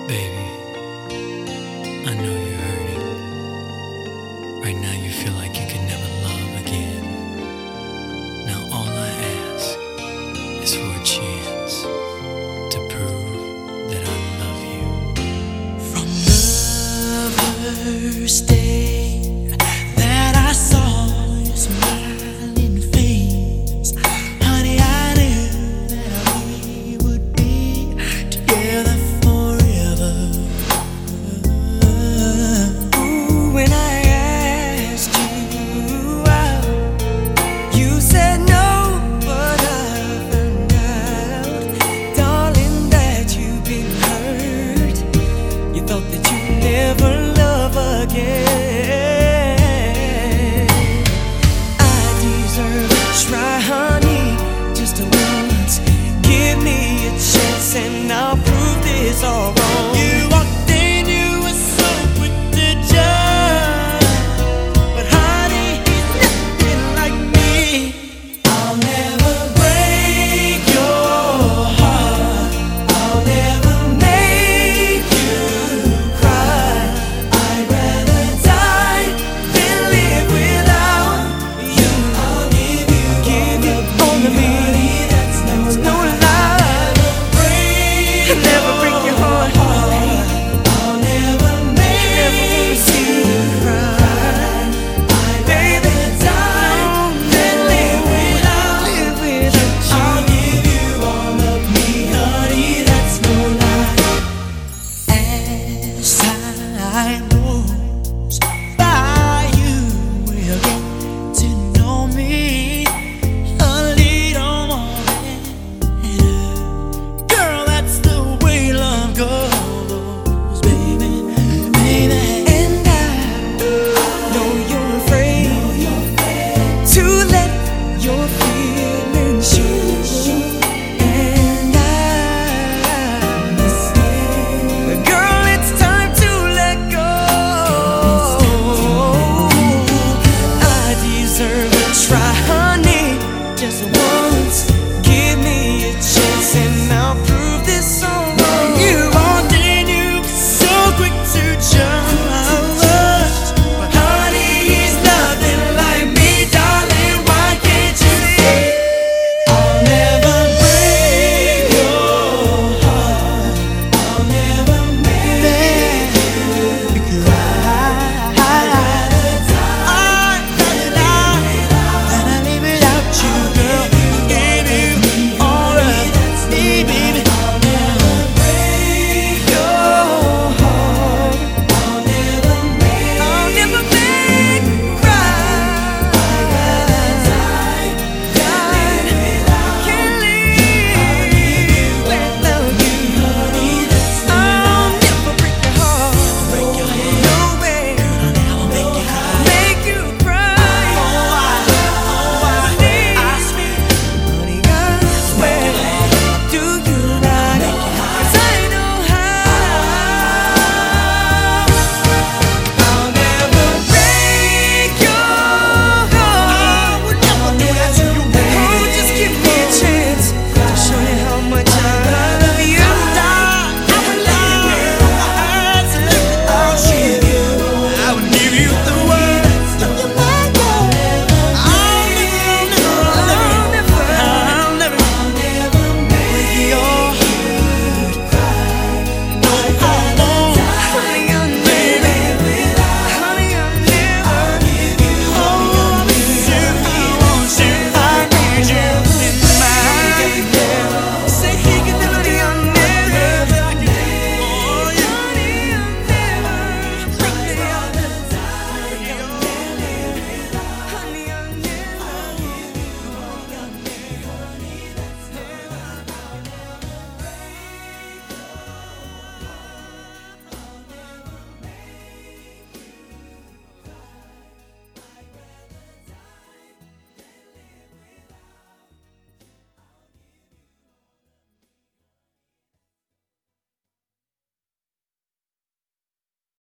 Baby, I know you're hurting. Right now you feel like you can never love again. Now all I ask is for a chance to prove that I love you. From the first day that I saw your smiling face, honey, I knew that we would be together forever. Ooh, when I asked you out, you said no, but I found out, darling, that you've been hurt. You thought that you'd never love again. I deserve a try, honey, just once. Give me a chance and I'll prove this all wrong.